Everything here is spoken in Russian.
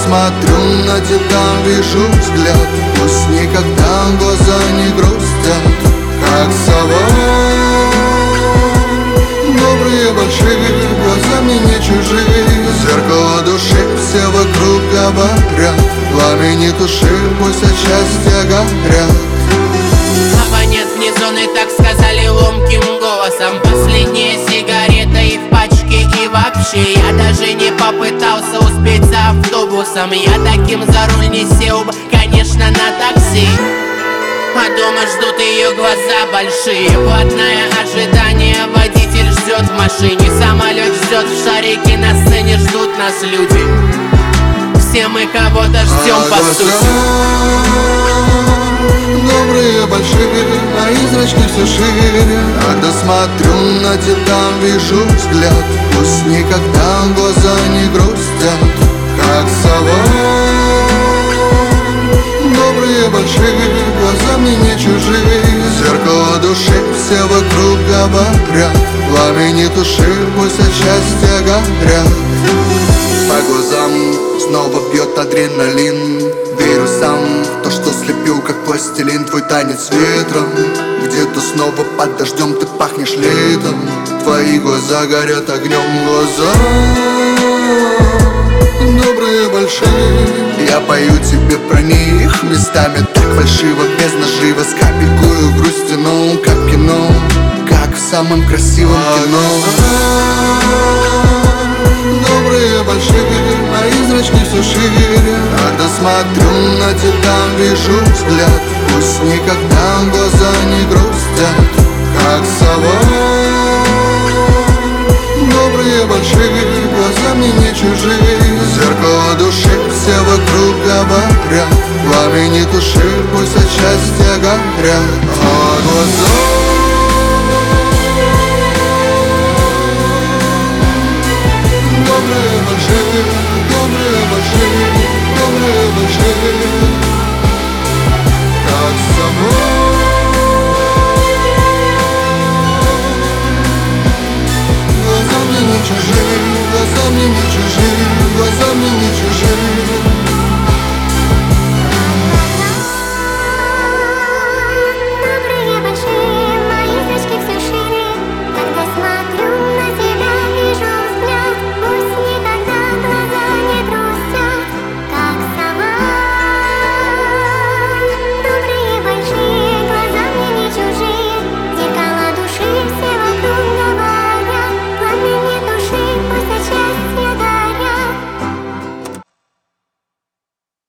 смотрю на тебя, вижу взгляд. Пусть никогда глаза не грустят, как сова. Добрые, большие, глаза мне не чужие. Зеркало души, все вокруг говорят. Пламя не туши, пусть от счастья горят. Абонент вне зоны, так сказали ломким голосом. Последняя сигарета и в пачке, и вообще я даже не попытался успеть за автобусом. Я таким за руль не сел бы, конечно, на такси. А дома ждут ее глаза большие. Плотное ожидание, водитель ждет в машине. Самолет ждет в шарике, на сцене ждут нас люди. Все мы кого-то ждем по сути. Добрые, большие, мои зрачки все шире. Когда смотрю на тебя, вижу взгляд. Пусть никогда глаза не грустят, как сова. Добрые, большие, глаза мне не чужие. Зеркало души, все вокруг говорят. Пламя не туши, пусть от счастья горят. По глазам снова бьет адреналин. Верю сам в то, что слепил как пластилин. Твой танец ветром, где-то снова под дождем. Ты пахнешь летом, твои глаза горят огнем. Глаза добрые, большие, я пою тебе про них. Местами так фальшиво, без нажива, с капелькою грусти, но как в кино, как в самом красивом кино. Добрые, большие, мои зрачки все шире. Когда смотрю на тебя, вижу взгляд. Пусть никогда глаза не грустят, как сова. Добрые, большие, глаза мне не чужие. Зеркало души, все вокруг говорят. Пламя не туши, пусть от счастья горят. А глаза добрые, большие, добрые, большие, добрые, большие, как сова. Глаза мне не чужие, глаза мне не чужие.